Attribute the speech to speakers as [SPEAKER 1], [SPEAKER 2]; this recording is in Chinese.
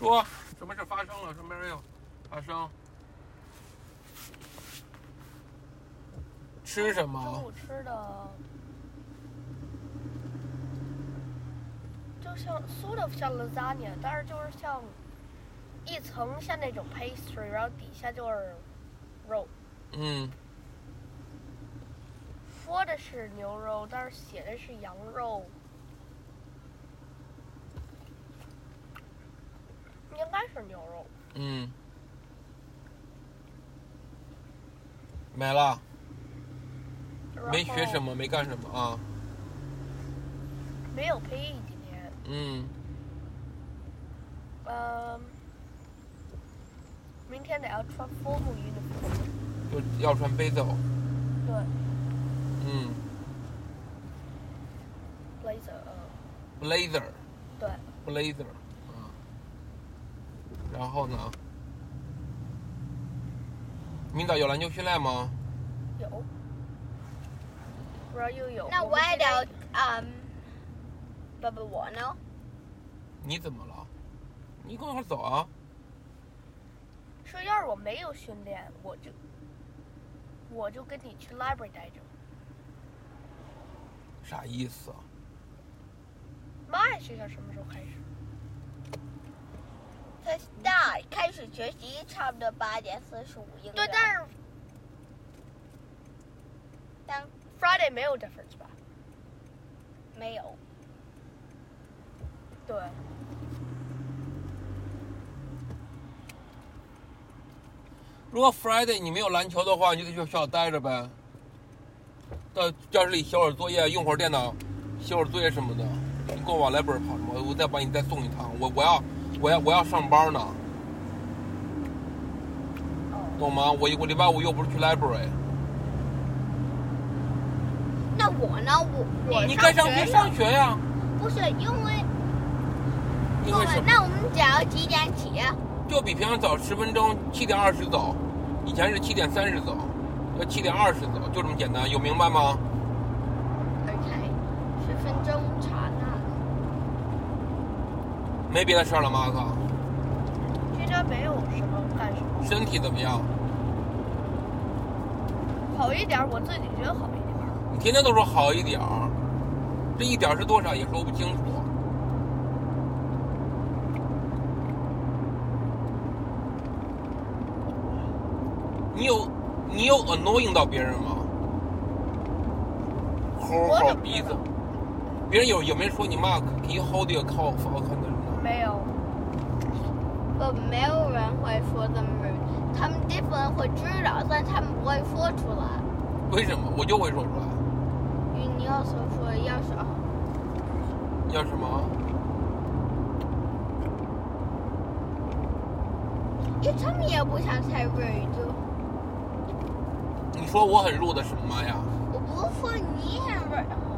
[SPEAKER 1] 说什么事发生了？什么没有发生？吃什么？
[SPEAKER 2] 中午吃的就像 sort of 像 lasagna， 但是就是像一层像那种 pastry， 然后底下就是肉。说的是牛肉，但是写的是羊肉，应该是牛肉。
[SPEAKER 1] 没了。没学什么，没干什么啊？
[SPEAKER 2] 没有 PE 今天。明天得要穿 formal uniform。
[SPEAKER 1] 就要穿背走。
[SPEAKER 2] 对。
[SPEAKER 1] blazer。
[SPEAKER 2] 对。
[SPEAKER 1] blazer。然后呢？明早有篮球训练吗？
[SPEAKER 2] 有。然后又有。
[SPEAKER 3] 那我也得爸爸我呢？
[SPEAKER 1] 你怎么了？你跟我一块走啊？
[SPEAKER 2] 说要是我没有训练，我就跟你去 library 待着。
[SPEAKER 1] 啥意思啊？
[SPEAKER 2] 妈呀，学校什么时候开始？
[SPEAKER 3] 他开始学习差不多8:45应该。
[SPEAKER 2] 对，但 Friday 没有 difference 吧？
[SPEAKER 3] 没有。
[SPEAKER 2] 对。
[SPEAKER 1] 如果 Friday 你没有篮球的话，你就在学校待着呗。到教室里写会儿作业，用会儿电脑，写会儿作业什么的。你跟我往 library 跑什么？我再把你再送一趟。我要上班呢，懂吗？我礼拜5又不是去 library。
[SPEAKER 3] 那我呢？我
[SPEAKER 1] 你该上学上学呀。
[SPEAKER 3] 不是因为
[SPEAKER 1] 什么？
[SPEAKER 3] 那我们只要几点起？
[SPEAKER 1] 就比平常早10分钟，7:20走。以前是7:30走，要7:20走，就这么简单，有明白吗
[SPEAKER 3] ？OK， 10分钟查那。
[SPEAKER 1] 没别的事儿了，马克。
[SPEAKER 2] 今天没有什么干什么。
[SPEAKER 1] 身体怎么样？
[SPEAKER 2] 好一点，我自己觉得好一点。
[SPEAKER 1] 你天天都说好一点儿，这一点是多少也说不清楚。你有 annoying 到别人吗？抠鼻子，别人有没有说你 Mark？Can you hold your cough？
[SPEAKER 2] 没有。
[SPEAKER 3] 没有人会说这么rude，他们 different 会知道，但他们不会说出来。
[SPEAKER 1] 为什么？我就会说出来。
[SPEAKER 3] 因为你要是说
[SPEAKER 1] 要什么？
[SPEAKER 3] 因为他们也不想太 rude。
[SPEAKER 1] 你说我很rude的什么呀？
[SPEAKER 3] 我不是说你很 rude。